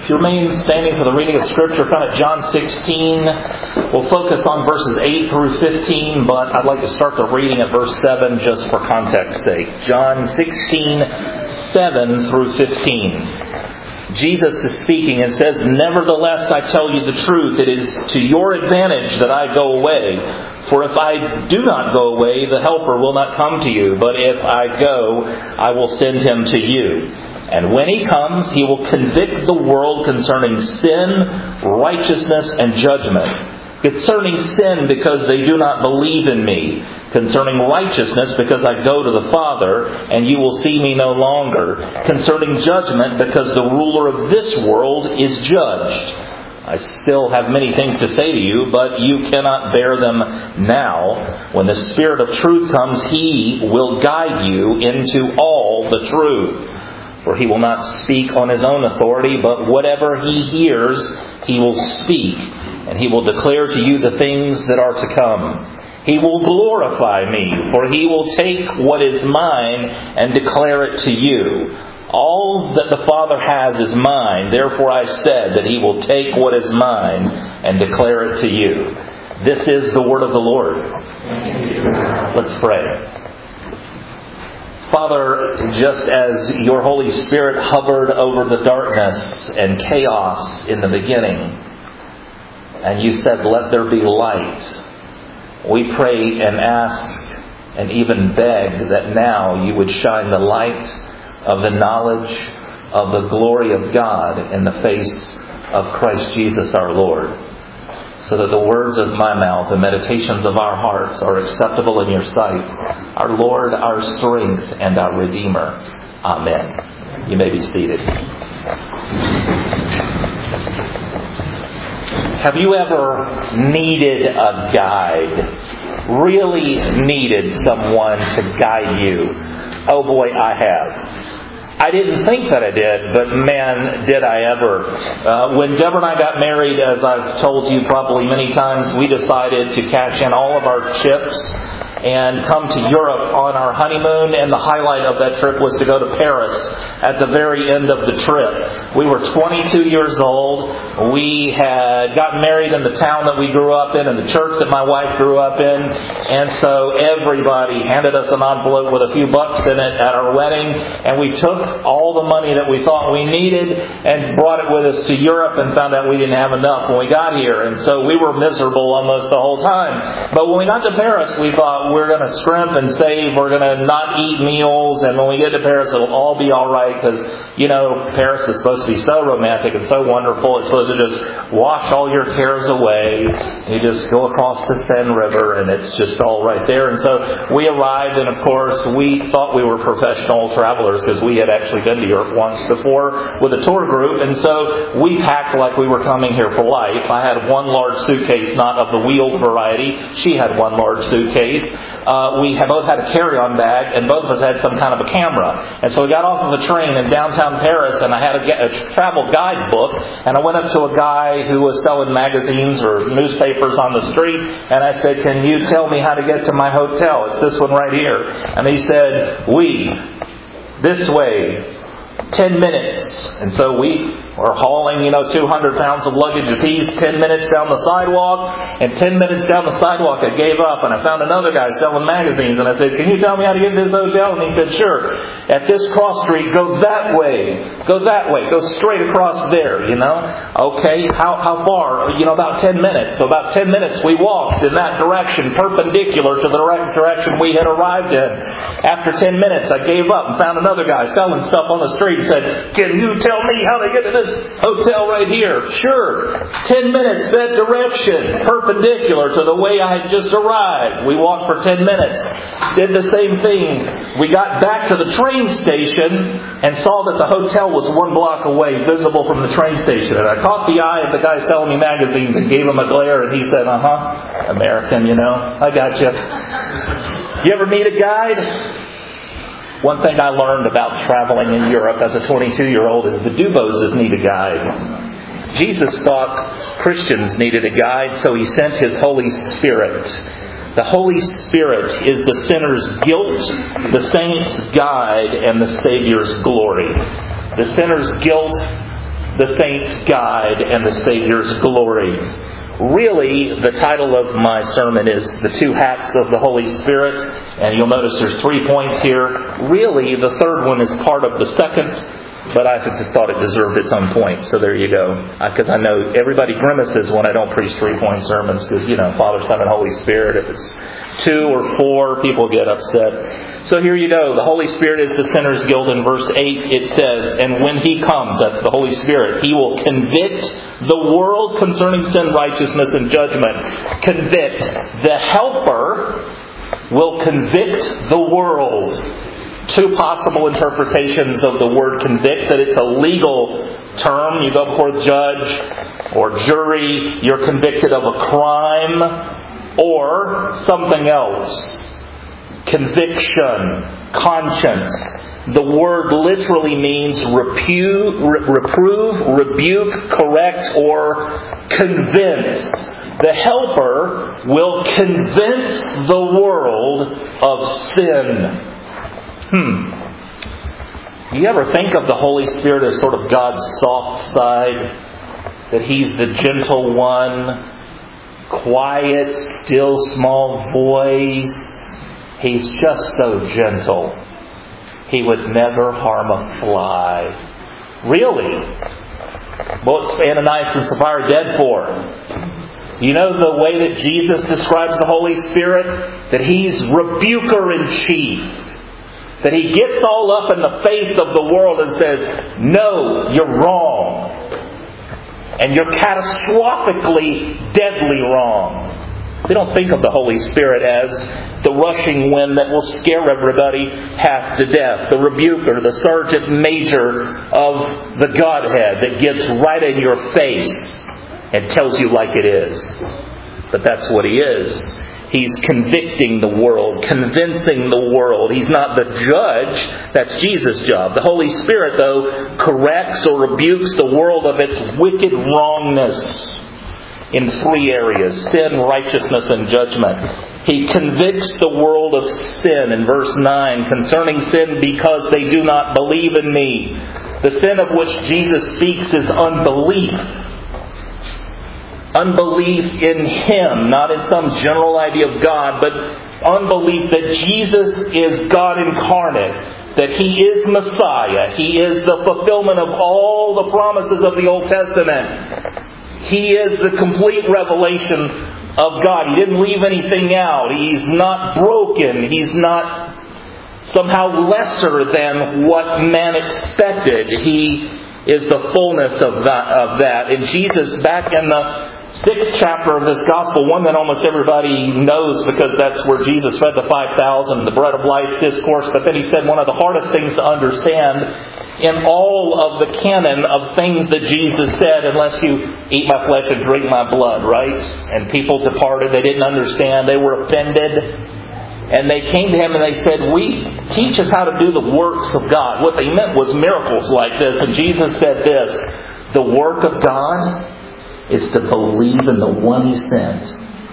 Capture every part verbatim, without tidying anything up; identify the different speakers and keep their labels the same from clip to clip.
Speaker 1: If you remain standing for the reading of Scripture found at John sixteen, we'll focus on verses eight through fifteen, but I'd like to start the reading at verse seven just for context's sake. John sixteen, seven through fifteen. Jesus is speaking and says, "Nevertheless, I tell you the truth, it is to your advantage that I go away. For if I do not go away, the Helper will not come to you. But if I go, I will send him to you. And when he comes, he will convict the world concerning sin, righteousness, and judgment. Concerning sin, because they do not believe in me. Concerning righteousness, because I go to the Father, and you will see me no longer. Concerning judgment, because the ruler of this world is judged. I still have many things to say to you, but you cannot bear them now. When the Spirit of truth comes, He will guide you into all the truth. For He will not speak on His own authority, but whatever He hears, He will speak. And He will declare to you the things that are to come. He will glorify me, for He will take what is mine and declare it to you. All that the Father has is mine. Therefore I said that He will take what is mine and declare it to you." This is the word of the Lord. Let's pray. Father, just as your Holy Spirit hovered over the darkness and chaos in the beginning, and you said, "Let there be light," we pray and ask and even beg that now you would shine the light of the knowledge of the glory of God in the face of Christ Jesus our Lord, so that the words of my mouth and meditations of our hearts are acceptable in your sight, our Lord, our strength, and our Redeemer. Amen. You may be seated. Have you ever needed a guide? Really needed someone to guide you? Oh boy, I have. I didn't think that I did, but man, did I ever. Uh, when Deborah and I got married, as I've told you probably many times, we decided to cash in all of our chips and come to Europe on our honeymoon, and the highlight of that trip was to go to Paris at the very end of the trip. We were twenty-two years old. We had gotten married in the town that we grew up in and the church that my wife grew up in, and so everybody handed us an envelope with a few bucks in it at our wedding, and we took all the money that we thought we needed and brought it with us to Europe and found out we didn't have enough when we got here, and so we were miserable almost the whole time. But when we got to Paris, we thought, we're going to scrimp and save. We're going to not eat meals. And when we get to Paris, it'll all be all right. Because, you know, Paris is supposed to be so romantic and so wonderful. It's supposed to just wash all your cares away. You just go across the Seine River and it's just all right there. And so we arrived, and of course, we thought we were professional travelers because we had actually been to Europe once before with a tour group. And so we packed like we were coming here for life. I had one large suitcase, not of the wheeled variety. She had one large suitcase. Uh, we had both had a carry-on bag, and both of us had some kind of a camera. And so we got off of the train in downtown Paris, and I had a, a travel guidebook, and I went up to a guy who was selling magazines or newspapers on the street, and I said, "Can you tell me how to get to my hotel? It's this one right here." And he said, "We, this way, ten minutes." And so we were hauling, you know, two hundred pounds of luggage apiece, ten minutes down the sidewalk, and ten minutes down the sidewalk I gave up, and I found another guy selling magazines, and I said, "Can you tell me how to get to this hotel?" And he said, "Sure. At this cross street, go that way. Go that way. Go straight across there, you know." Okay, how how far? You know, about ten minutes. So about ten minutes we walked in that direction, perpendicular to the direction we had arrived in. After ten minutes, I gave up and found another guy selling stuff on the street and said, "Can you tell me how to get to this hotel right here?" "Sure." Ten minutes that direction, perpendicular to the way I had just arrived. We walked for ten minutes. Did the same thing. We got back to the train station and saw that the hotel was one block away, visible from the train station. And I caught the eye of the guy selling me magazines and gave him a glare, and he said, "Uh-huh, American, you know, I got you." You ever need a guide? One thing I learned about traveling in Europe as a twenty-two-year-old is the Duboses need a guide. Jesus thought Christians needed a guide, so He sent His Holy Spirit. The Holy Spirit is the sinner's guilt, the saint's guide, and the Savior's glory. The sinner's guilt the saints' guide, and the Savior's glory. Really, the title of my sermon is The Two Hats of the Holy Spirit, and you'll notice there's three points here. Really, the third one is part of the second, but I just thought it deserved its own point, so there you go. Because I know everybody grimaces when I don't preach three-point sermons, because, you know, Father, Son, and Holy Spirit. If it's two or four, people get upset. So here you go. The Holy Spirit is the sinner's guilt. In verse eight it says, and when He comes, that's the Holy Spirit, He will convict the world concerning sin, righteousness, and judgment. Convict. The Helper will convict the world. Two possible interpretations of the word convict, that it's a legal term. You go before a judge or jury, you're convicted of a crime, or something else. Conviction, conscience. The word literally means repu- re- reprove, rebuke, correct, or convince. The Helper will convince the world of sin. Hmm. You ever think of the Holy Spirit as sort of God's soft side? That He's the gentle one, quiet, still, small voice. He's just so gentle. He would never harm a fly. Really? What's Ananias and Sapphira dead for? You know the way that Jesus describes the Holy Spirit? That He's rebuker in chief. That He gets all up in the face of the world and says, no, you're wrong. And you're catastrophically, deadly wrong. We don't think of the Holy Spirit as the rushing wind that will scare everybody half to death. The rebuker, the sergeant major of the Godhead that gets right in your face and tells you like it is. But that's what He is. He's convicting the world, convincing the world. He's not the judge. That's Jesus' job. The Holy Spirit, though, corrects or rebukes the world of its wicked wrongness in three areas: sin, righteousness, and judgment. He convicts the world of sin in verse nine, concerning sin because they do not believe in me. The sin of which Jesus speaks is unbelief. Unbelief in Him, not in some general idea of God, but unbelief that Jesus is God incarnate, that He is Messiah, He is the fulfillment of all the promises of the Old Testament. He is the complete revelation of God. He didn't leave anything out. He's not broken. He's not somehow lesser than what man expected. He is the fullness of that. Of that. And Jesus, back in the sixth chapter of this gospel, one that almost everybody knows because that's where Jesus fed the five thousand, the bread of life discourse. But then He said one of the hardest things to understand in all of the canon of things that Jesus said, unless you eat my flesh and drink my blood, right? And people departed. They didn't understand. They were offended. And they came to Him and they said, we teach us how to do the works of God. What they meant was miracles like this. And Jesus said this: the work of God is to believe in the one He sent.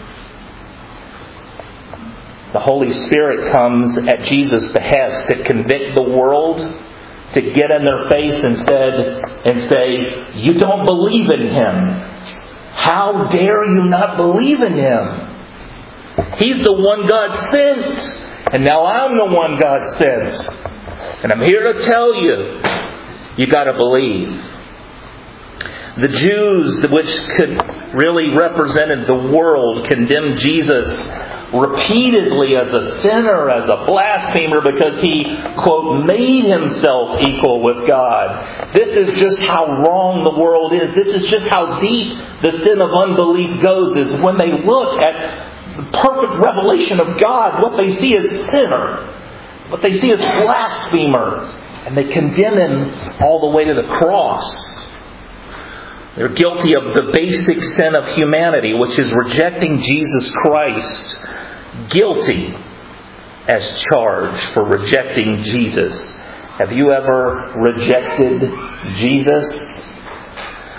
Speaker 1: The Holy Spirit comes at Jesus' behest to convict the world, to get in their face and said and say, you don't believe in Him. How dare you not believe in Him? He's the one God sent. And now I'm the one God sent. And I'm here to tell you, you got to believe. The Jews, which could really represented the world, condemned Jesus repeatedly as a sinner, as a blasphemer, because He, quote, made Himself equal with God. This is just how wrong the world is. This is just how deep the sin of unbelief goes, is when they look at the perfect revelation of God, what they see is sinner. What they see is blasphemer. And they condemn Him all the way to the cross. They're guilty of the basic sin of humanity, which is rejecting Jesus Christ. Guilty as charged for rejecting Jesus. Have you ever rejected Jesus?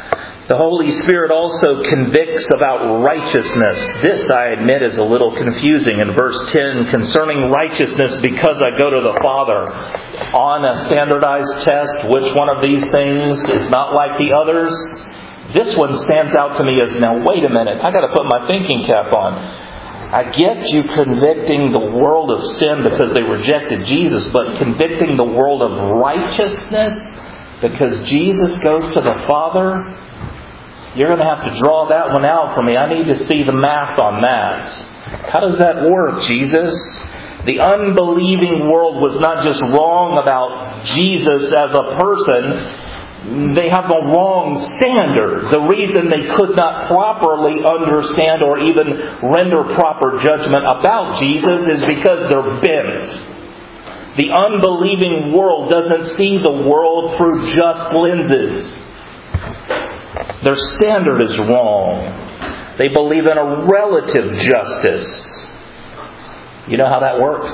Speaker 1: The Holy Spirit also convicts about righteousness. This, I admit, is a little confusing. In verse ten, concerning righteousness, because I go to the Father. On a standardized test, which one of these things is not like the others? This one stands out to me as, now wait a minute, I got to put my thinking cap on. I get you convicting the world of sin because they rejected Jesus, but convicting the world of righteousness because Jesus goes to the Father? You're going to have to draw that one out for me. I need to see the math on that. How does that work, Jesus? The unbelieving world was not just wrong about Jesus as a person. They have the wrong standard. The reason they could not properly understand or even render proper judgment about Jesus is because they're bent. The unbelieving world doesn't see the world through just lenses. Their standard is wrong. They believe in a relative justice. You know how that works?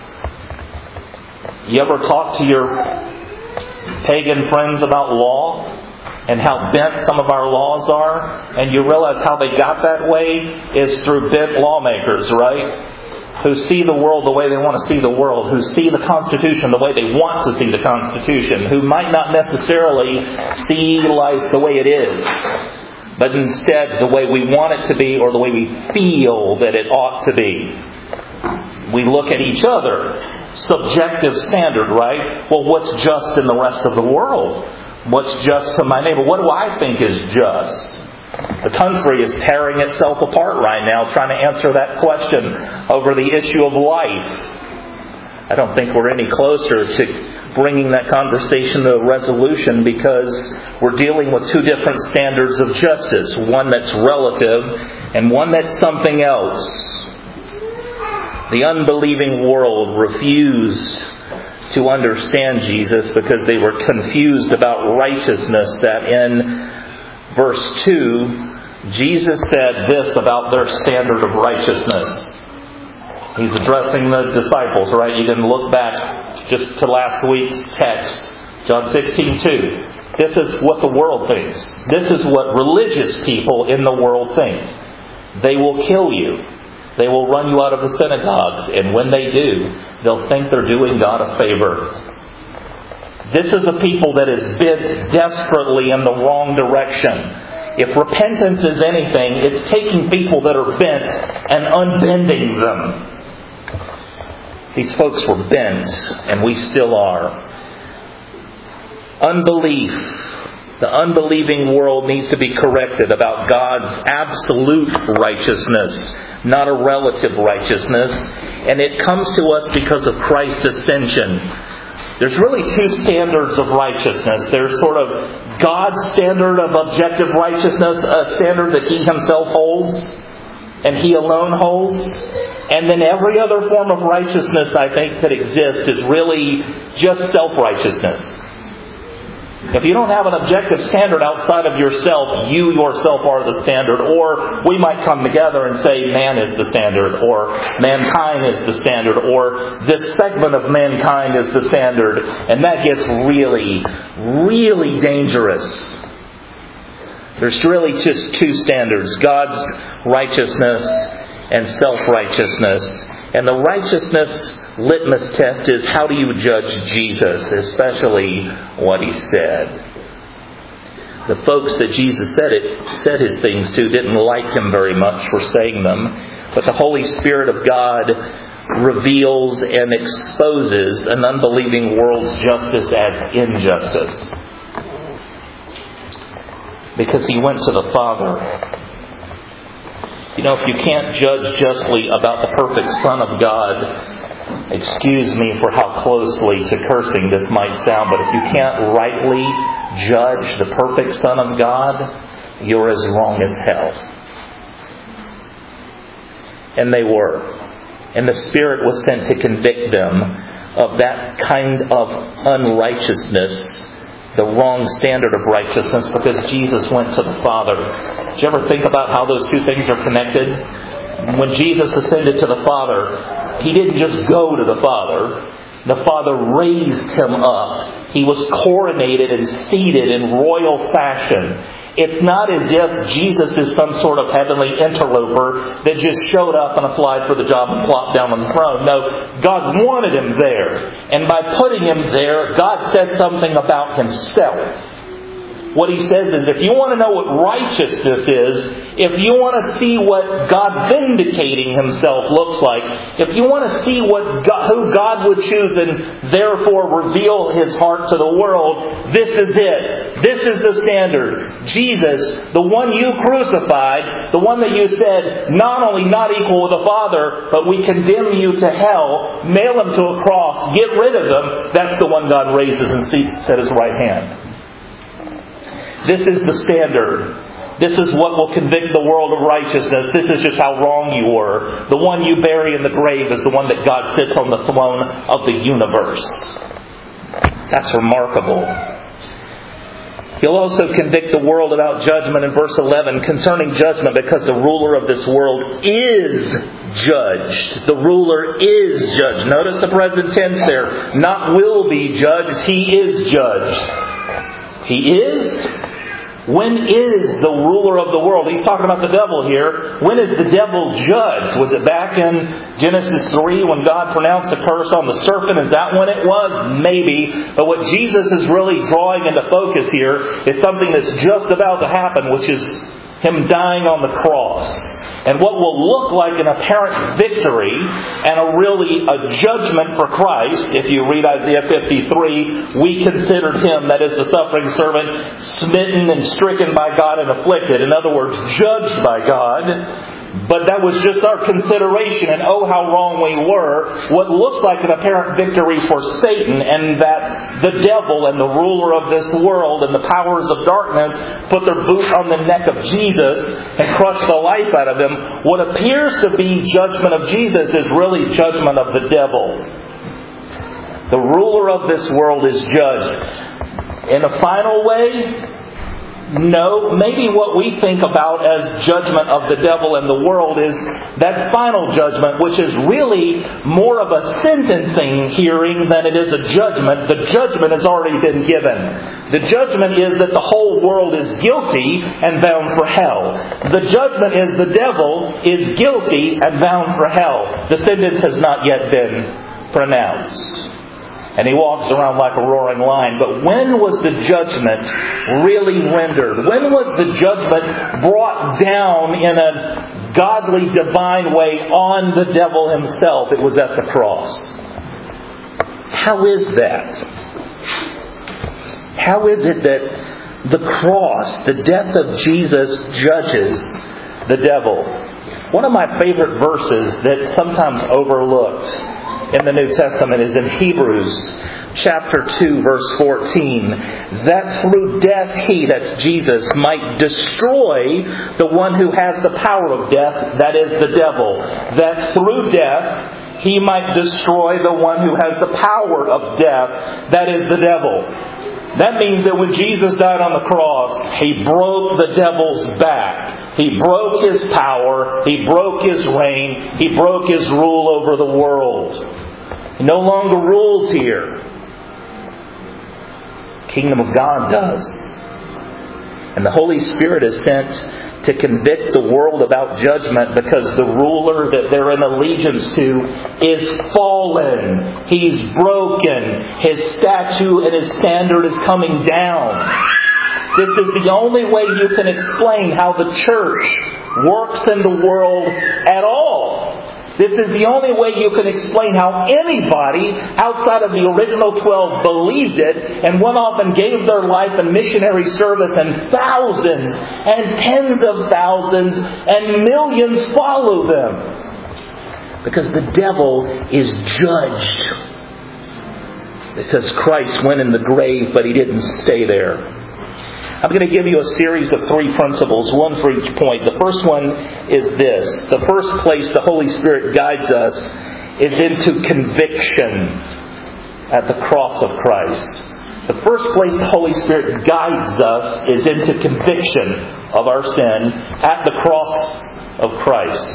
Speaker 1: You ever talk to your pagan friends about law and how bent some of our laws are? And you realize how they got that way is through bent lawmakers, right? Who see the world the way they want to see the world, who see the Constitution the way they want to see the Constitution, who might not necessarily see life the way it is, but instead the way we want it to be or the way we feel that it ought to be. We look at each other. Subjective standard, right? Well, what's just in the rest of the world? What's just to my neighbor? What do I think is just? The country is tearing itself apart right now trying to answer that question over the issue of life. I don't think we're any closer to bringing that conversation to a resolution because we're dealing with two different standards of justice. One that's relative and one that's something else. The unbelieving world refused to understand Jesus because they were confused about righteousness, that in verse two, Jesus said this about their standard of righteousness. He's addressing the disciples, right? You can look back just to last week's text, John sixteen two. This is what the world thinks. This is what religious people in the world think. They will kill you. They will run you out of the synagogues. And when they do, they'll think they're doing God a favor. This is a people that is bent desperately in the wrong direction. If repentance is anything, it's taking people that are bent and unbending them. These folks were bent, and we still are. Unbelief. The unbelieving world needs to be corrected about God's absolute righteousness, not a relative righteousness. And it comes to us because of Christ's ascension. There's really two standards of righteousness. There's sort of God's standard of objective righteousness, a standard that He Himself holds and He alone holds. And then every other form of righteousness, I think, that exists is really just self-righteousness. If you don't have an objective standard outside of yourself, you yourself are the standard. Or we might come together and say man is the standard, or mankind is the standard, or this segment of mankind is the standard. And that gets really, really dangerous. There's really just two standards, God's righteousness and self-righteousness. And the righteousness litmus test is, how do you judge Jesus, especially what He said? The folks that Jesus said it, said His things to didn't like Him very much for saying them. But the Holy Spirit of God reveals and exposes an unbelieving world's justice as injustice. Because He went to the Father. You know, if you can't judge justly about the perfect Son of God, excuse me for how closely to cursing this might sound, but if you can't rightly judge the perfect Son of God, you're as wrong as hell. And they were. And the Spirit was sent to convict them of that kind of unrighteousness, the wrong standard of righteousness, because Jesus went to the Father. Did you ever think about how those two things are connected? When Jesus ascended to the Father, He didn't just go to the Father. The Father raised Him up. He was coronated and seated in royal fashion. It's not as if Jesus is some sort of heavenly interloper that just showed up and applied for the job and plopped down on the throne. No, God wanted him there. And by putting him there, God says something about himself. What he says is, if you want to know what righteousness is, if you want to see what God vindicating himself looks like, if you want to see what God, who God would choose and therefore reveal his heart to the world, this is it. This is the standard. Jesus, the one you crucified, the one that you said not only not equal with the Father, but we condemn you to hell, nail him to a cross, get rid of him, that's the one God raises and seats at his right hand. This is the standard. This is what will convict the world of righteousness. This is just how wrong you were. The one you bury in the grave is the one that God sits on the throne of the universe. That's remarkable. He'll also convict the world about judgment in verse eleven concerning judgment, because the ruler of this world is judged. The ruler is judged. Notice the present tense there. Not will be judged. He is judged. He is? When is the ruler of the world? He's talking about the devil here. When is the devil judged? Was it back in Genesis three when God pronounced the curse on the serpent? Is that when it was? Maybe. But what Jesus is really drawing into focus here is something that's just about to happen, which is him dying on the cross. And what will look like an apparent victory and a really a judgment for Christ. If you read Isaiah fifty-three, we considered him, that is the suffering servant, smitten and stricken by God and afflicted. In other words, judged by God. But that was just our consideration, and oh, how wrong we were. What looks like an apparent victory for Satan, and that the devil and the ruler of this world and the powers of darkness put their boot on the neck of Jesus and crushed the life out of him. What appears to be judgment of Jesus is really judgment of the devil. The ruler of this world is judged. In a final way, no, maybe what we think about as judgment of the devil and the world is that final judgment, which is really more of a sentencing hearing than it is a judgment. The judgment has already been given. The judgment is that the whole world is guilty and bound for hell. The judgment is the devil is guilty and bound for hell. The sentence has not yet been pronounced. And he walks around like a roaring lion. But when was the judgment really rendered? When was the judgment brought down in a godly, divine way on the devil himself? It was at the cross. How is that? How is it that the cross, the death of Jesus, judges the devil? One of my favorite verses that sometimes overlooked in the New Testament is in Hebrews chapter two, verse fourteen. That through death he, that's Jesus, might destroy the one who has the power of death, that is the devil. That through death he might destroy the one who has the power of death, that is the devil. That means that when Jesus died on the cross, he broke the devil's back. He broke his power. He broke his reign. He broke his rule over the world. He no longer rules here. The kingdom of God does. And the Holy Spirit is sent to convict the world about judgment, because the ruler that they're in allegiance to is fallen. He's broken. His statue and his standard is coming down. This is the only way you can explain how the church works in the world at all. This is the only way you can explain how anybody outside of the original twelve believed it and went off and gave their life in missionary service, and thousands and tens of thousands and millions follow them. Because the devil is judged. Because Christ went in the grave, but he didn't stay there. I'm going to give you a series of three principles, one for each point. The first one is this. The first place the Holy Spirit guides us is into conviction at the cross of Christ. The first place the Holy Spirit guides us is into conviction of our sin at the cross of Christ.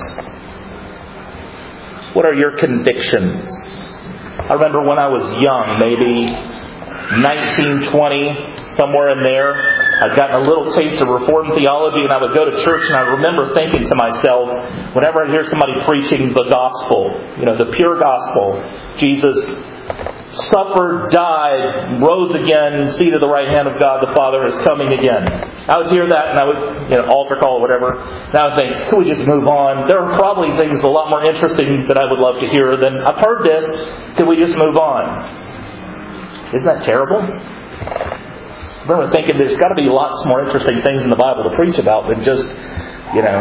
Speaker 1: What are your convictions? I remember when I was young, maybe nineteen, twenty, somewhere in there, I'd gotten a little taste of Reformed theology, and I would go to church, and I remember thinking to myself, whenever I hear somebody preaching the gospel, you know, the pure gospel, Jesus suffered, died, rose again, seated at the right hand of God the Father, is coming again. I would hear that, and I would, you know, altar call or whatever, and I would think, could we just move on? There are probably things a lot more interesting that I would love to hear than, I've heard this, could we just move on? Isn't that terrible? I remember thinking there's got to be lots more interesting things in the Bible to preach about than just, you know,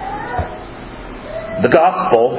Speaker 1: the gospel.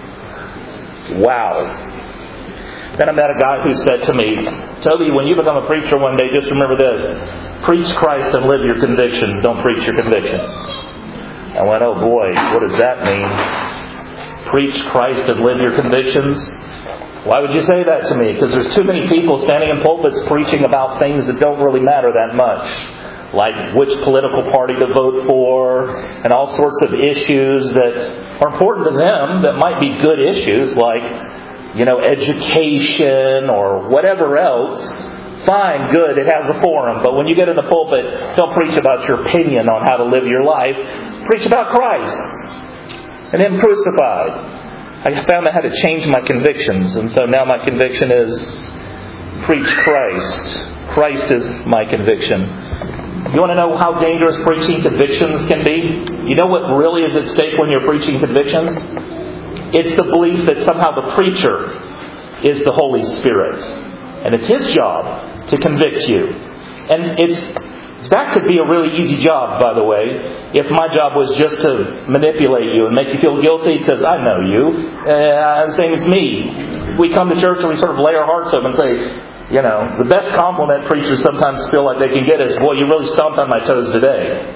Speaker 1: Wow. Then I met a guy who said to me, Toby, when you become a preacher one day, just remember this. Preach Christ and live your convictions. Don't preach your convictions. I went, oh boy, what does that mean? Preach Christ and live your convictions? Why would you say that to me? Because there's too many people standing in pulpits preaching about things that don't really matter that much. Like which political party to vote for, and all sorts of issues that are important to them that might be good issues, like, you know, education or whatever else. Fine, good, it has a forum. But when you get in the pulpit, don't preach about your opinion on how to live your life. Preach about Christ and Him crucified. I found I had to change my convictions, and so now my conviction is preach Christ. Christ is my conviction. You want to know how dangerous preaching convictions can be? You know what really is at stake when you're preaching convictions? It's the belief that somehow the preacher is the Holy Spirit. And it's His job to convict you. And it's that could be a really easy job, by the way, if my job was just to manipulate you and make you feel guilty, because I know you. Uh, same as me. We come to church and we sort of lay our hearts up and say, you know, the best compliment preachers sometimes feel like they can get is, boy, you really stomped on my toes today.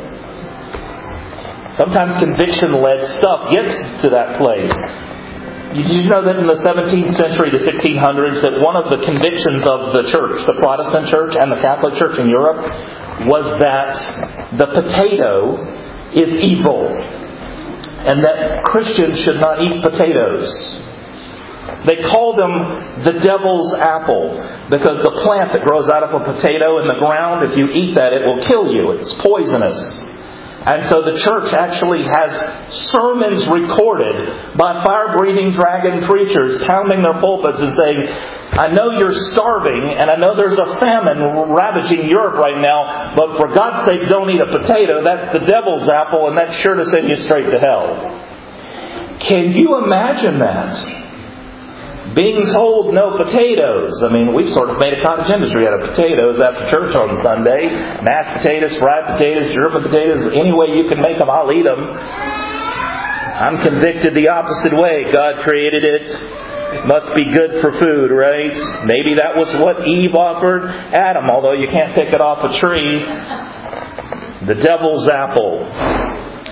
Speaker 1: Sometimes conviction-led stuff gets to that place. Did you know that in the seventeenth century, the sixteen hundreds, that one of the convictions of the church, the Protestant church and the Catholic church in Europe, was that the potato is evil and that Christians should not eat potatoes. They call them the devil's apple because the plant that grows out of a potato in the ground, if you eat that, it will kill you. It's poisonous. And so the church actually has sermons recorded by fire-breathing dragon preachers pounding their pulpits and saying, I know you're starving and I know there's a famine ravaging Europe right now, but for God's sake don't eat a potato. That's the devil's apple and that's sure to send you straight to hell. Can you imagine that? Being told no potatoes. I mean, we've sort of made a cottage industry out of potatoes after church on Sunday. Mashed potatoes, fried potatoes, German potatoes. Any way you can make them, I'll eat them. I'm convicted the opposite way. God created it. It must be good for food, right? Maybe that was what Eve offered Adam, although you can't pick it off a tree. The devil's apple.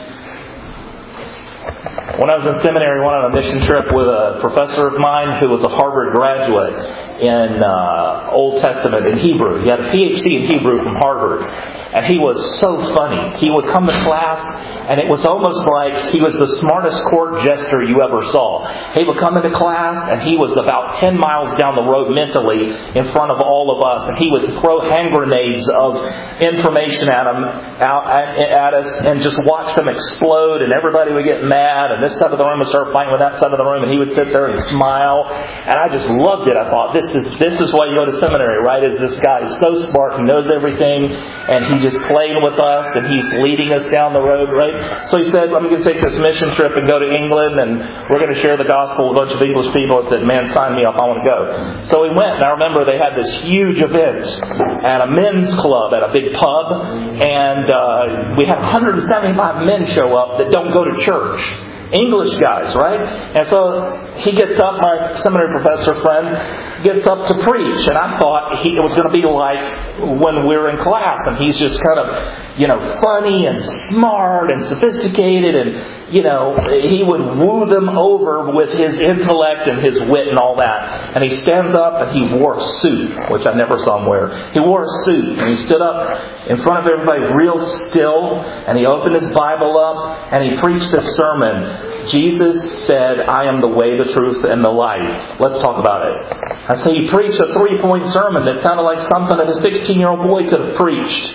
Speaker 1: When I was in seminary, I went on a mission trip with a professor of mine who was a Harvard graduate in uh, Old Testament in Hebrew. He had a P H D in Hebrew from Harvard. And he was so funny. He would come to class, and it was almost like he was the smartest court jester you ever saw. He would come into class, and he was about ten miles down the road mentally in front of all of us. And he would throw hand grenades of information at him, out at, at us, and just watch them explode. And everybody would get mad, and this side of the room would start fighting with that side of the room, and he would sit there and smile. And I just loved it. I thought, this is this is why you go to seminary, right? Is this guy is so smart, he knows everything, and he just playing with us, and he's leading us down the road, right? So he said, I'm going to take this mission trip and go to England, and we're going to share the gospel with a bunch of English people. I said, man, sign me up, I want to go. So we went, and I remember they had this huge event at a men's club at a big pub, and uh, we had one hundred seventy-five men show up that don't go to church. English guys, right? And so he gets up, my seminary professor friend gets up to preach, and I thought he, it was going to be like when we were in class, and he's just kind of, you know, funny and smart and sophisticated, and, you know, he would woo them over with his intellect and his wit and all that. And he stands up and he wore a suit, which I never saw him wear. He wore a suit, and he stood up in front of everybody real still, and he opened his Bible up, and he preached this sermon. Jesus said, I am the way, the truth, and the life. Let's talk about it. I say he preached a three-point sermon that sounded like something that a sixteen-year-old boy could have preached.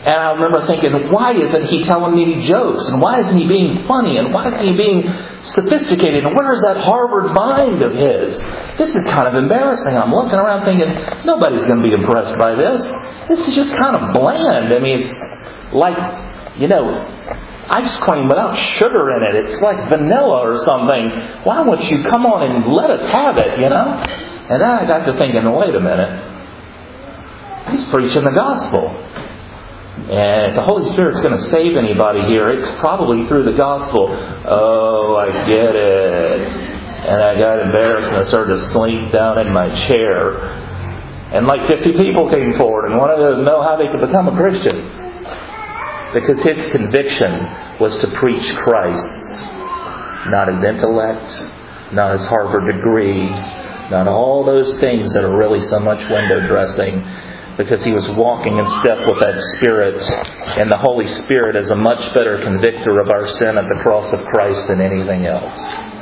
Speaker 1: And I remember thinking, why isn't he telling me jokes? And why isn't he being funny? And why isn't he being sophisticated? And where is that Harvard mind of his? This is kind of embarrassing. I'm looking around thinking, nobody's going to be impressed by this. This is just kind of bland. I mean, it's like, you know, ice cream without sugar in it. It's like vanilla or something. Why won't you come on and let us have it, you know? And then I got to thinking, wait a minute. He's preaching the gospel. And if the Holy Spirit's going to save anybody here, it's probably through the gospel. Oh, I get it. And I got embarrassed and I started to slink down in my chair. And like fifty people came forward and wanted to know how they could become a Christian. Because his conviction was to preach Christ. Not his intellect, not his Harvard degree, not all those things that are really so much window dressing. Because he was walking in step with that Spirit. And the Holy Spirit is a much better convictor of our sin at the cross of Christ than anything else.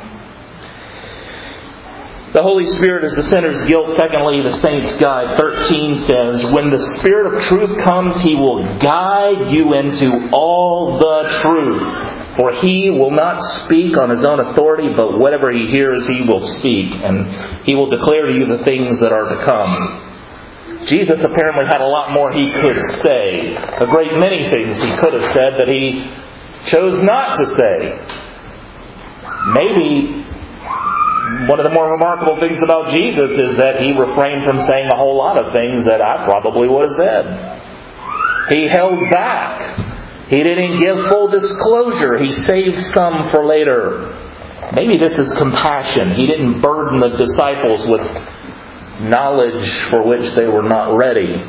Speaker 1: The Holy Spirit is the sinner's guilt. Secondly, the saint's guide. thirteen says, when the Spirit of truth comes, He will guide you into all the truth. For He will not speak on His own authority, but whatever He hears, He will speak. And He will declare to you the things that are to come. Jesus apparently had a lot more He could say. A great many things He could have said that He chose not to say. Maybe one of the more remarkable things about Jesus is that He refrained from saying a whole lot of things that I probably would have said. He held back. He didn't give full disclosure. He saved some for later. Maybe this is compassion. He didn't burden the disciples with knowledge for which they were not ready.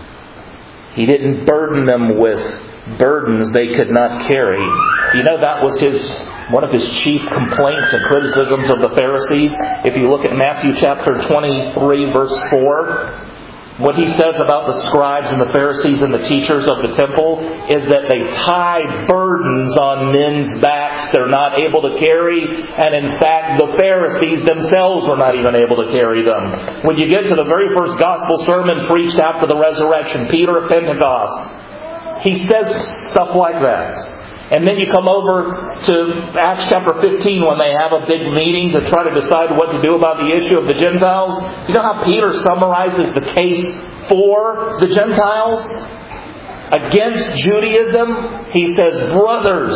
Speaker 1: He didn't burden them with burdens they could not carry. You know, that was his one of his chief complaints and criticisms of the Pharisees. If you look at Matthew chapter twenty-three, verse four, what he says about the scribes and the Pharisees and the teachers of the temple is that they tie burdens on men's backs they're not able to carry. And in fact, the Pharisees themselves were not even able to carry them. When you get to the very first gospel sermon preached after the resurrection, Peter at Pentecost, he says stuff like that. And then you come over to Acts chapter fifteen when they have a big meeting to try to decide what to do about the issue of the Gentiles. You know how Peter summarizes the case for the Gentiles? Against Judaism, he says, brothers,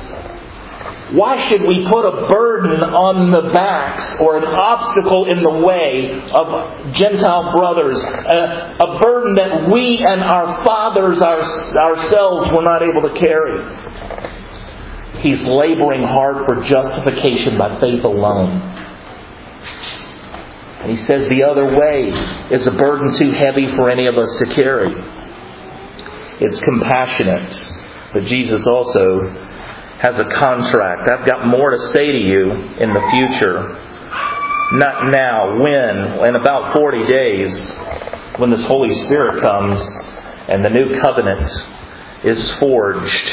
Speaker 1: why should we put a burden on the backs or an obstacle in the way of Gentile brothers? A, a burden that we and our fathers our, ourselves were not able to carry. He's laboring hard for justification by faith alone. And he says the other way is a burden too heavy for any of us to carry. It's compassionate. But Jesus also has a contract. I've got more to say to you in the future. Not now. When? In about forty days, when this Holy Spirit comes and the new covenant is forged.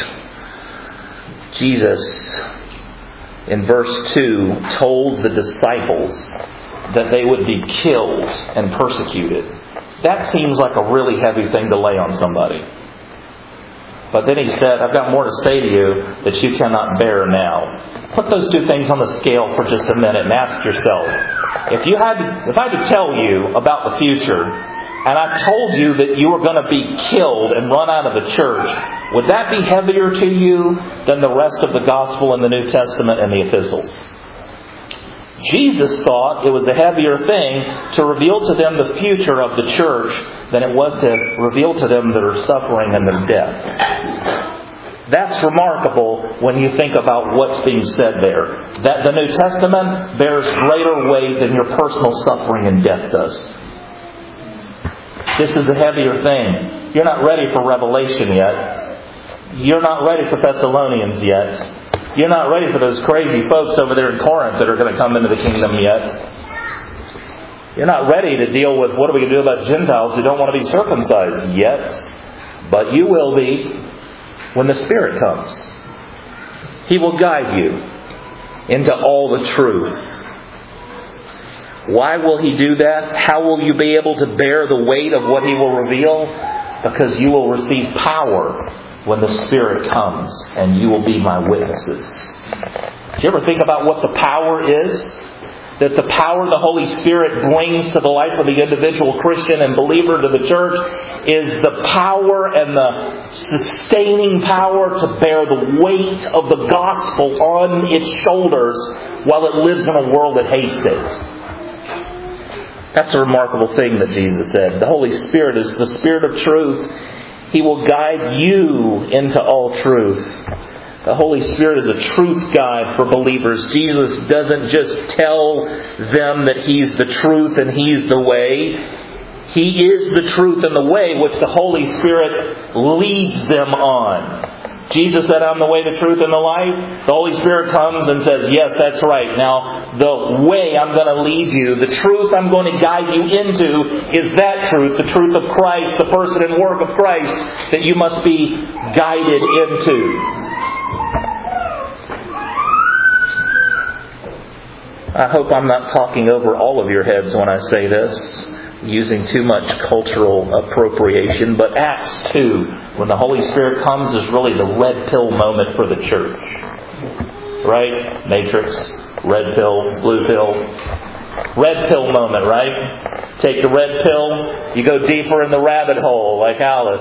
Speaker 1: Jesus, in verse two, told the disciples that they would be killed and persecuted. That seems like a really heavy thing to lay on somebody. But then he said, I've got more to say to you that you cannot bear now. Put those two things on the scale for just a minute and ask yourself, if you had, if I had to tell you about the future, and I told you that you were going to be killed and run out of the church, would that be heavier to you than the rest of the gospel in the New Testament and the epistles? Jesus thought it was a heavier thing to reveal to them the future of the church than it was to reveal to them their suffering and their death. That's remarkable when you think about what's being said there. That the New Testament bears greater weight than your personal suffering and death does. This is a heavier thing. You're not ready for Revelation yet. You're not ready for Thessalonians yet. You're not ready for those crazy folks over there in Corinth that are going to come into the kingdom yet. You're not ready to deal with what are we going to do about Gentiles who don't want to be circumcised yet. But you will be when the Spirit comes. He will guide you into all the truth. Why will He do that? How will you be able to bear the weight of what He will reveal? Because you will receive power when the Spirit comes, and you will be my witnesses. Did you ever think about what the power is? That the power the Holy Spirit brings to the life of the individual Christian and believer to the church is the power and the sustaining power to bear the weight of the gospel on its shoulders while it lives in a world that hates it. That's a remarkable thing that Jesus said. The Holy Spirit is the Spirit of truth. He will guide you into all truth. The Holy Spirit is a truth guide for believers. Jesus doesn't just tell them that He's the truth and He's the way. He is the truth and the way which the Holy Spirit leads them on. Jesus said, I'm the way, the truth, and the life. The Holy Spirit comes and says, yes, that's right. Now, the way I'm going to lead you, the truth I'm going to guide you into is that truth, the truth of Christ, the person and work of Christ that you must be guided into. I hope I'm not talking over all of your heads when I say this, using too much cultural appropriation, but Acts two, when the Holy Spirit comes, is really the red pill moment for the church. Right? Matrix, red pill, blue pill. Red pill moment, right? Take the red pill, you go deeper in the rabbit hole, like Alice.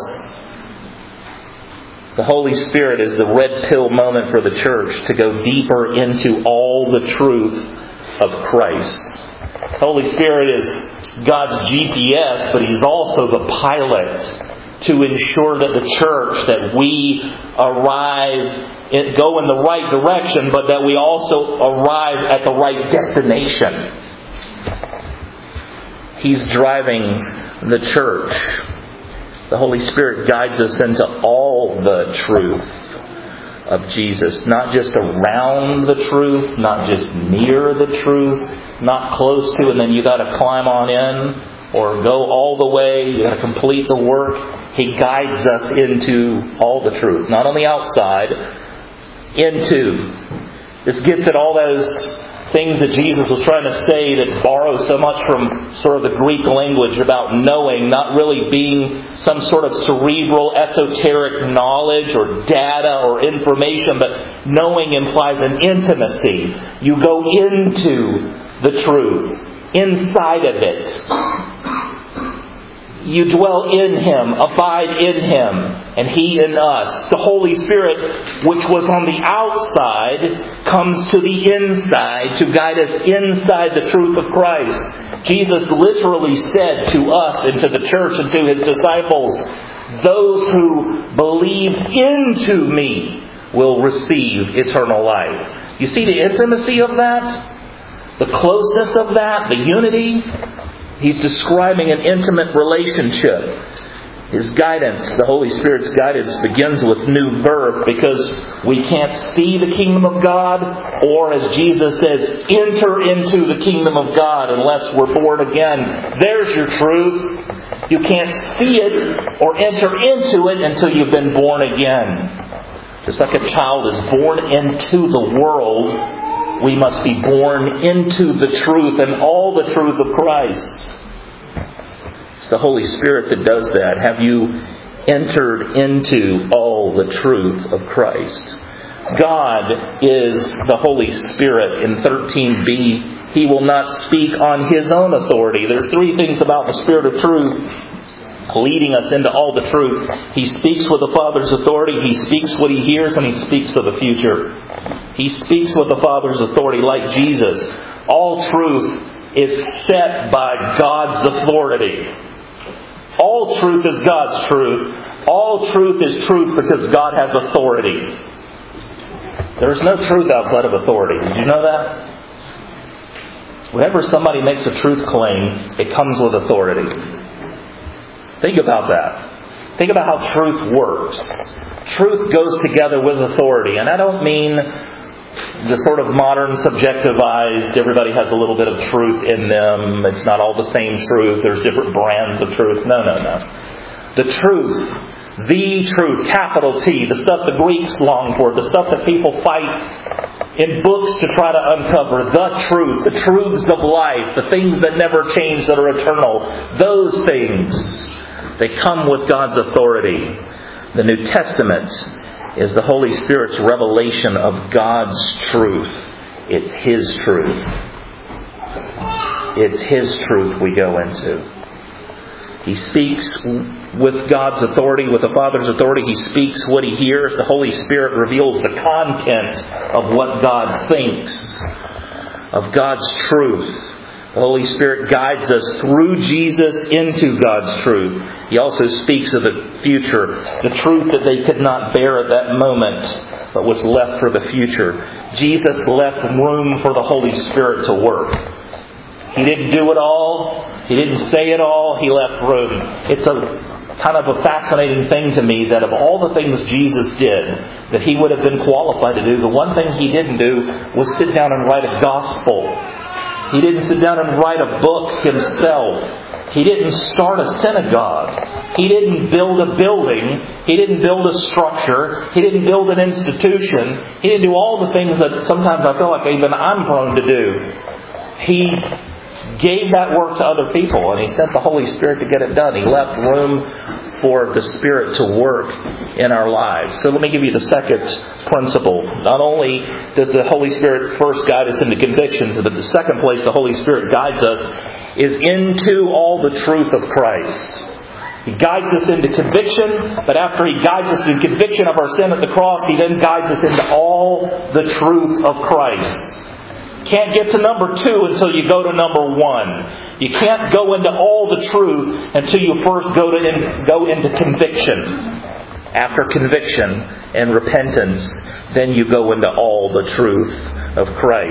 Speaker 1: The Holy Spirit is the red pill moment for the church to go deeper into all the truth of Christ. The Holy Spirit is God's G P S, but He's also the pilot to ensure that the church, that we arrive, go in the right direction, but that we also arrive at the right destination. He's driving the church. The Holy Spirit guides us into all the truth of Jesus. Not just around the truth, not just near the truth, not close to, and then you got to climb on in or go all the way. You got to complete the work. He guides us into all the truth, not on the outside, into. This gets at all those things that Jesus was trying to say that borrow so much from sort of the Greek language about knowing, not really being some sort of cerebral, esoteric knowledge or data or information, but knowing implies an intimacy. You go into the truth, inside of it. You dwell in Him, abide in Him, and He in us. The Holy Spirit, which was on the outside, comes to the inside to guide us inside the truth of Christ. Jesus literally said to us and to the church and to His disciples, those who believe into me will receive eternal life. You see the intimacy of that? The closeness of that? The unity? He's describing an intimate relationship. His guidance, the Holy Spirit's guidance, begins with new birth because we can't see the kingdom of God, or as Jesus says, enter into the kingdom of God unless we're born again. There's your truth. You can't see it or enter into it until you've been born again. Just like a child is born into the world, we must be born into the truth and all the truth of Christ. It's the Holy Spirit that does that. Have you entered into all the truth of Christ? God is the Holy Spirit. In thirteen b, He will not speak on His own authority. There's three things about the Spirit of truth leading us into all the truth. He speaks with the Father's authority. He speaks what He hears, and He speaks of the future. He speaks with the Father's authority like Jesus. All truth is set by God's authority. All truth is God's truth. All truth is truth because God has authority. There is no truth outside of authority. Did you know that? Whenever somebody makes a truth claim, it comes with authority. Think about that. Think about how truth works. Truth goes together with authority. And I don't mean the sort of modern subjectivized, everybody has a little bit of truth in them. It's not all the same truth. There's different brands of truth. No, no, no. The truth, the truth, capital T, the stuff the Greeks long for, the stuff that people fight in books to try to uncover, the truth, the truths of life, the things that never change, that are eternal, those things They come with God's authority. The New Testament is the Holy Spirit's revelation of God's truth. It's His truth. It's His truth we go into. He speaks with God's authority, with the Father's authority. He speaks what He hears. The Holy Spirit reveals the content of what God thinks, of God's truth. The Holy Spirit guides us through Jesus into God's truth. He also speaks of the future, the truth that they could not bear at that moment, but was left for the future. Jesus left room for the Holy Spirit to work. He didn't do it all. He didn't say it all. He left room. It's a kind of a fascinating thing to me that of all the things Jesus did that He would have been qualified to do, the one thing He didn't do was sit down and write a gospel. He didn't sit down and write a book Himself. He didn't start a synagogue. He didn't build a building. He didn't build a structure. He didn't build an institution. He didn't do all the things that sometimes I feel like even I'm prone to do. He gave that work to other people, and He sent the Holy Spirit to get it done. He left room for the Spirit to work in our lives. So let me give you the second principle. Not only does the Holy Spirit first guide us into convictions, but the second place the Holy Spirit guides us is into all the truth of Christ. He guides us into conviction, but after He guides us in conviction of our sin at the cross, He then guides us into all the truth of Christ. Can't get to number two until you go to number one. You can't go into all the truth until you first go to in, go into conviction. After conviction and repentance, then you go into all the truth of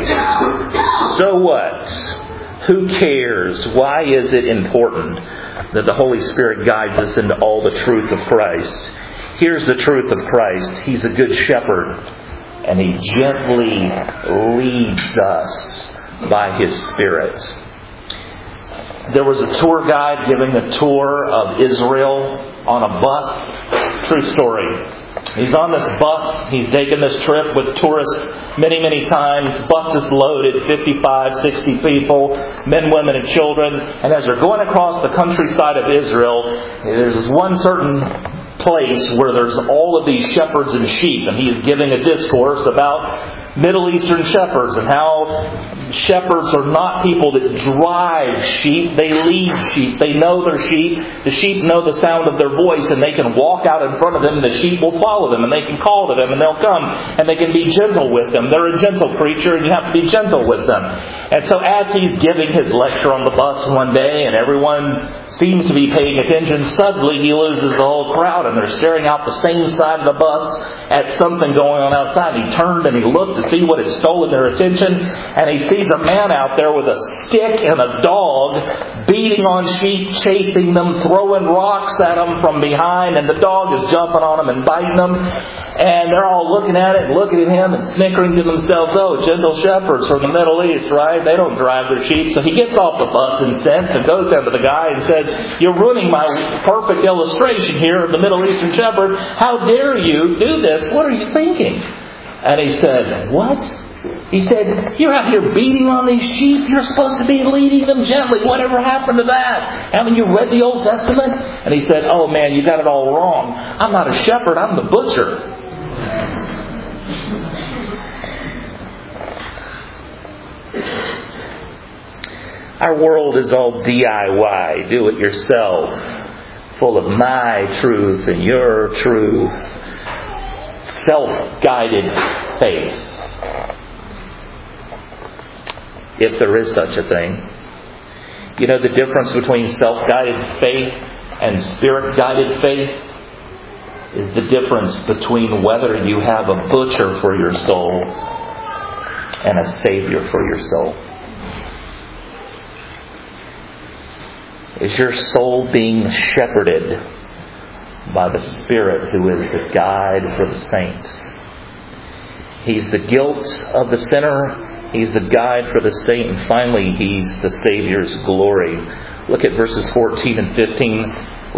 Speaker 1: Christ. So what? Who cares? Why is it important that the Holy Spirit guides us into all the truth of Christ? Here's the truth of Christ. He's a good shepherd. And He gently leads us by His Spirit. There was a tour guide giving a tour of Israel on a bus. True story. He's on this bus. He's taken this trip with tourists many, many times. Bus is loaded, fifty-five, sixty people, men, women, and children. And as they're going across the countryside of Israel, there's this one certain place where there's all of these shepherds and sheep, and he is giving a discourse about Middle Eastern shepherds and how shepherds are not people that drive sheep, they lead sheep. They know their sheep. The sheep know the sound of their voice, and they can walk out in front of them, and the sheep will follow them, and they can call to them, and they'll come, and they can be gentle with them. They're a gentle creature, and you have to be gentle with them. And so as he's giving his lecture on the bus one day, and everyone seems to be paying attention, suddenly he loses the whole crowd, and they're staring out the same side of the bus at something going on outside. He turned and he looked to see what had stolen their attention, and he sees a man out there with a stick and a dog beating on sheep, chasing them, throwing rocks at them from behind, and the dog is jumping on them and biting them. And they're all looking at it and looking at him and snickering to themselves, oh, gentle shepherds from the Middle East, right? They don't drive their sheep. So he gets off the bus incensed and goes down to the guy and says, you're ruining my perfect illustration here of the Middle Eastern shepherd. How dare you do this? What are you thinking? And he said, what? He said, you're out here beating on these sheep. You're supposed to be leading them gently. Whatever happened to that? Haven't you read the Old Testament? And he said, oh man, you got it all wrong. I'm not a shepherd. I'm the butcher. Our world is all D I Y, do it yourself, full of my truth and your truth, self-guided faith. If there is such a thing. You know the difference between self-guided faith and spirit-guided faith is the difference between whether you have a butcher for your soul and a Savior for your soul. Is your soul being shepherded by the Spirit who is the guide for the saint? He's the guilt of the sinner. He's the guide for the saint. And finally, He's the Savior's glory. Look at verses fourteen and fifteen.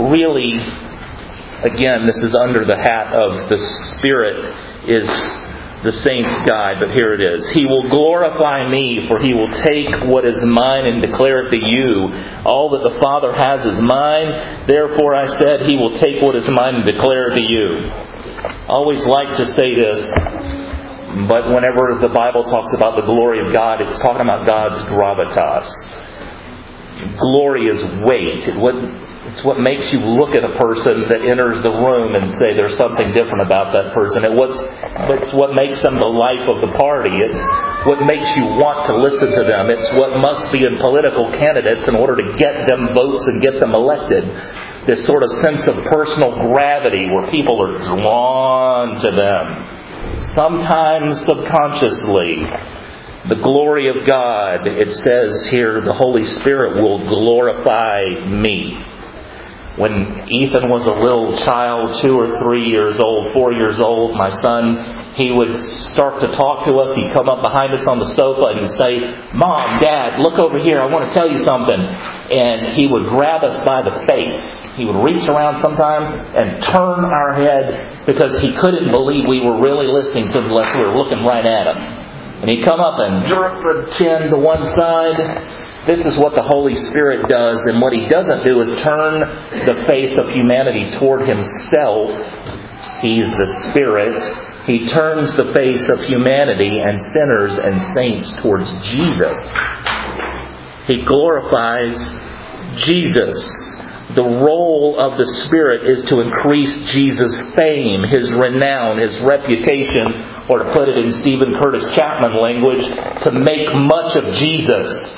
Speaker 1: Really, again, this is under the hat of the Spirit is the saints' guide, but here it is. He will glorify me, for he will take what is mine and declare it to you. All that the Father has is mine. Therefore I said, he will take what is mine and declare it to you. I always like to say this, but whenever the Bible talks about the glory of God, it's talking about God's gravitas. Glory is weight. It would It's what makes you look at a person that enters the room and say there's something different about that person. It what's, it's what makes them the life of the party. It's what makes you want to listen to them. It's what must be in political candidates in order to get them votes and get them elected. This sort of sense of personal gravity where people are drawn to them. Sometimes subconsciously. The glory of God, it says here, the Holy Spirit will glorify me. When Ethan was a little child, two or three years old, four years old, my son, he would start to talk to us. He'd come up behind us on the sofa and he'd say, Mom, Dad, look over here. I want to tell you something. And he would grab us by the face. He would reach around sometime and turn our head because he couldn't believe we were really listening to him unless we were looking right at him. And he'd come up and jerk the chin to one side. This is what the Holy Spirit does. And what He doesn't do is turn the face of humanity toward Himself. He's the Spirit. He turns the face of humanity and sinners and saints towards Jesus. He glorifies Jesus. The role of the Spirit is to increase Jesus' fame, His renown, His reputation, or to put it in Stephen Curtis Chapman language, to make much of Jesus.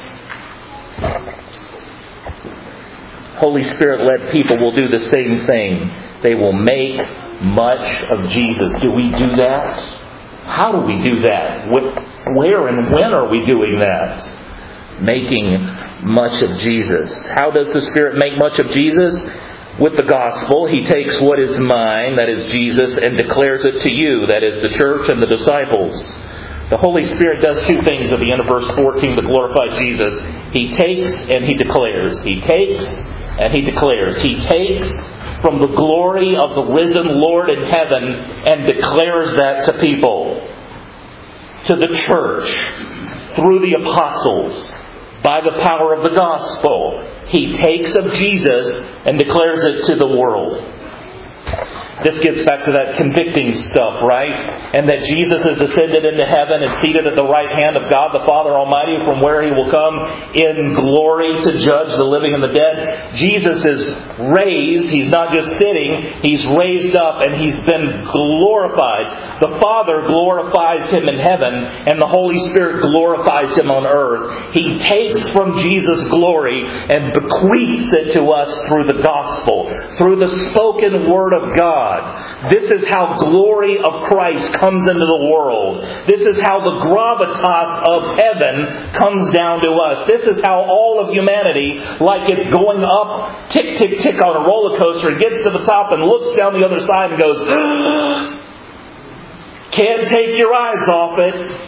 Speaker 1: Holy Spirit-led people will do the same thing. They will make much of Jesus. Do we do that? How do we do that? Where and when are we doing that? Making much of Jesus. How does the Spirit make much of Jesus? With the gospel, He takes what is mine, that is Jesus, and declares it to you, that is the church and the disciples. The Holy Spirit does two things at the end of verse fourteen to glorify Jesus. He takes and He declares. He takes and He declares. He takes from the glory of the risen Lord in heaven and declares that to people. To the church. Through the apostles. By the power of the gospel. He takes of Jesus and declares it to the world. This gets back to that convicting stuff, right? And that Jesus is ascended into heaven and seated at the right hand of God the Father Almighty, from where He will come in glory to judge the living and the dead. Jesus is raised. He's not just sitting. He's raised up and He's been glorified. The Father glorifies Him in heaven and the Holy Spirit glorifies Him on earth. He takes from Jesus' glory and bequeaths it to us through the gospel, through the spoken word of God. This is how glory of Christ comes into the world. This is how the gravitas of heaven comes down to us. This is how all of humanity, like it's going up, tick, tick, tick on a roller coaster, gets to the top and looks down the other side and goes, can't take your eyes off it.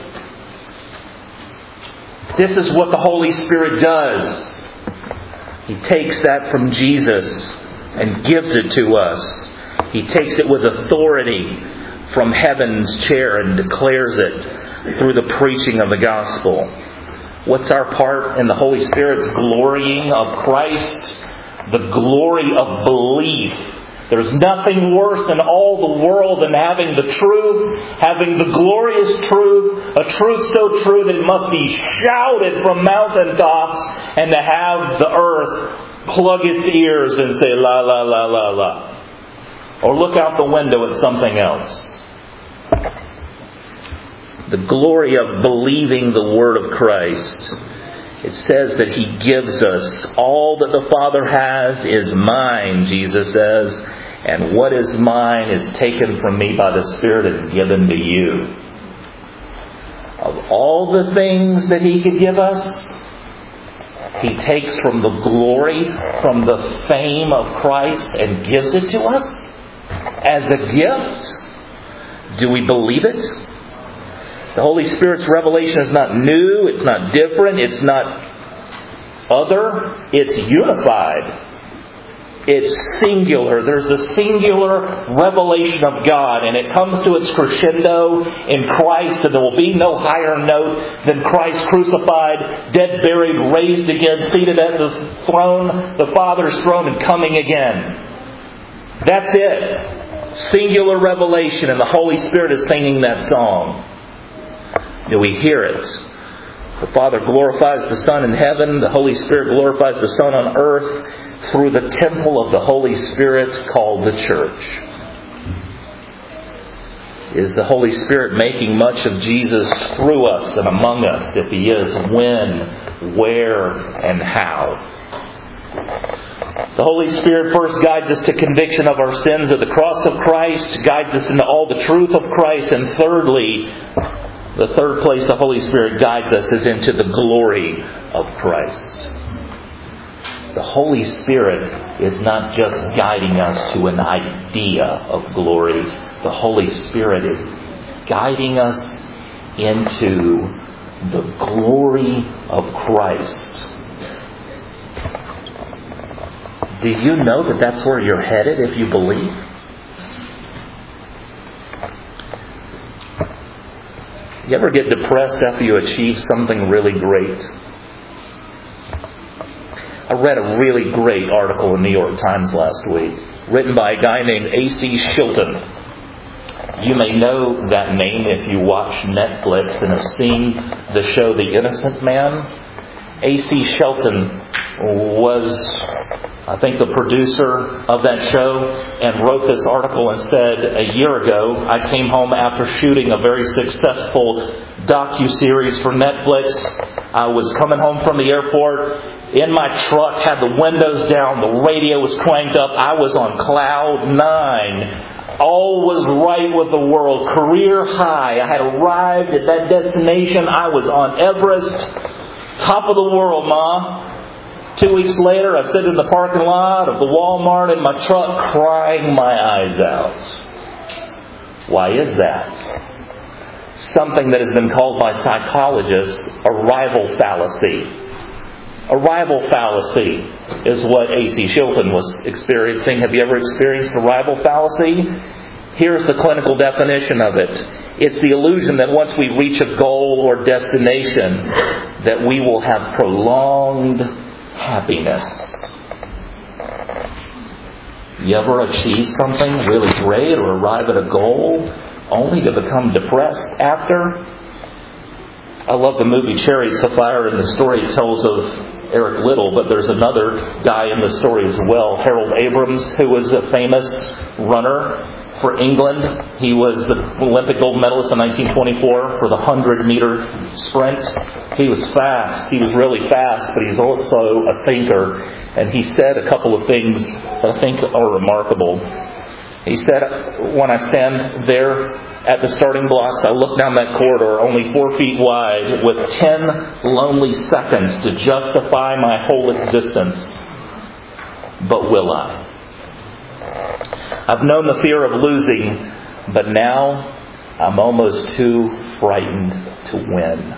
Speaker 1: This is what the Holy Spirit does. He takes that from Jesus and gives it to us. He takes it with authority from heaven's chair and declares it through the preaching of the gospel. What's our part in the Holy Spirit's glorying of Christ? The glory of belief. There's nothing worse in all the world than having the truth, having the glorious truth, a truth so true that it must be shouted from mountaintops, and to have the earth plug its ears and say, la, la, la, la, la. Or look out the window at something else. The glory of believing the Word of Christ. It says that He gives us all that the Father has is mine, Jesus says. And what is mine is taken from me by the Spirit and given to you. Of all the things that He could give us, He takes from the glory, from the fame of Christ and gives it to us. As a gift. Do we believe it? The Holy Spirit's revelation is not new. It's not different. It's not other. It's unified. It's singular. There's a singular revelation of God, and it comes to its crescendo in Christ, and there will be no higher note than Christ crucified, dead, buried, raised again, seated at the throne, the Father's throne, and coming again. That's it. Singular revelation, and the Holy Spirit is singing that song. Do we hear it? The Father glorifies the Son in heaven. The Holy Spirit glorifies the Son on earth through the temple of the Holy Spirit called the church. Is the Holy Spirit making much of Jesus through us and among us? If He is, when, where, and how? The Holy Spirit first guides us to conviction of our sins at the cross of Christ, guides us into all the truth of Christ, and thirdly, the third place the Holy Spirit guides us is into the glory of Christ. The Holy Spirit is not just guiding us to an idea of glory. The Holy Spirit is guiding us into the glory of Christ. Do you know that that's where you're headed if you believe? You ever get depressed after you achieve something really great? I read a really great article in the New York Times last week, written by a guy named A C Chilton. You may know that name if you watch Netflix and have seen the show The Innocent Man. A C Chilton was, I think, the producer of that show and wrote this article and said, a year ago, I came home after shooting a very successful docu-series for Netflix. I was coming home from the airport in my truck, had the windows down, the radio was cranked up. I was on cloud nine. All was right with the world. Career high. I had arrived at that destination. I was on Everest. Top of the world, Ma. Two weeks later, I sit in the parking lot of the Walmart in my truck crying my eyes out. Why is that? Something that has been called by psychologists arrival fallacy. Arrival fallacy is what A C Chilton was experiencing. Have you ever experienced arrival fallacy? Here's the clinical definition of it. It's the illusion that once we reach a goal or destination, that we will have prolonged happiness. You ever achieve something really great or arrive at a goal only to become depressed after? I love the movie Chariots of Fire, and the story it tells of Eric Liddell, but there's another guy in the story as well, Harold Abrams, who was a famous runner for England. He was the Olympic gold medalist in nineteen twenty-four for the one hundred meter sprint. He was fast. He was really fast, but he's also a thinker. And he said a couple of things that I think are remarkable. He said, when I stand there at the starting blocks, I look down that corridor only four feet wide with ten lonely seconds to justify my whole existence. But will I? I've known the fear of losing, but now I'm almost too frightened to win.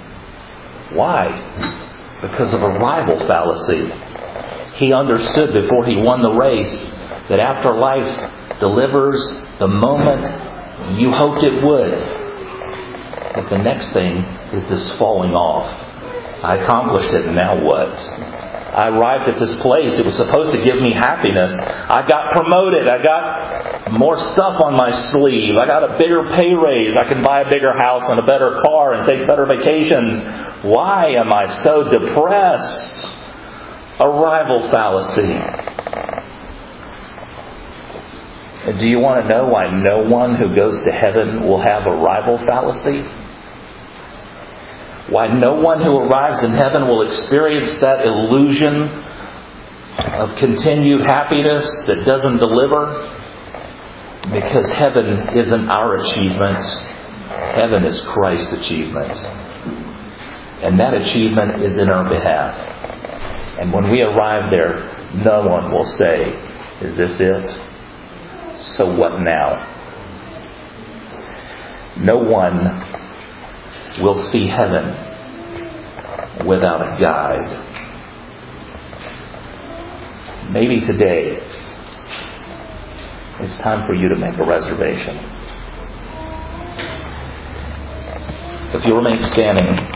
Speaker 1: Why? Because of a rival fallacy. He understood before he won the race that after life delivers the moment you hoped it would, that the next thing is this falling off. I accomplished it, and now what? I arrived at this place. It was supposed to give me happiness. I got promoted. I got more stuff on my sleeve. I got a bigger pay raise. I can buy a bigger house and a better car and take better vacations. Why am I so depressed? Arrival fallacy. Do you want to know why no one who goes to heaven will have a rival fallacy? Why no one who arrives in heaven will experience that illusion of continued happiness that doesn't deliver? Because heaven isn't our achievement. Heaven is Christ's achievement. And that achievement is in our behalf. And when we arrive there, no one will say, "Is this it? So what now?" No one will see heaven without a guide. maybe today it's time for you to make a reservation. If you'll remain standing.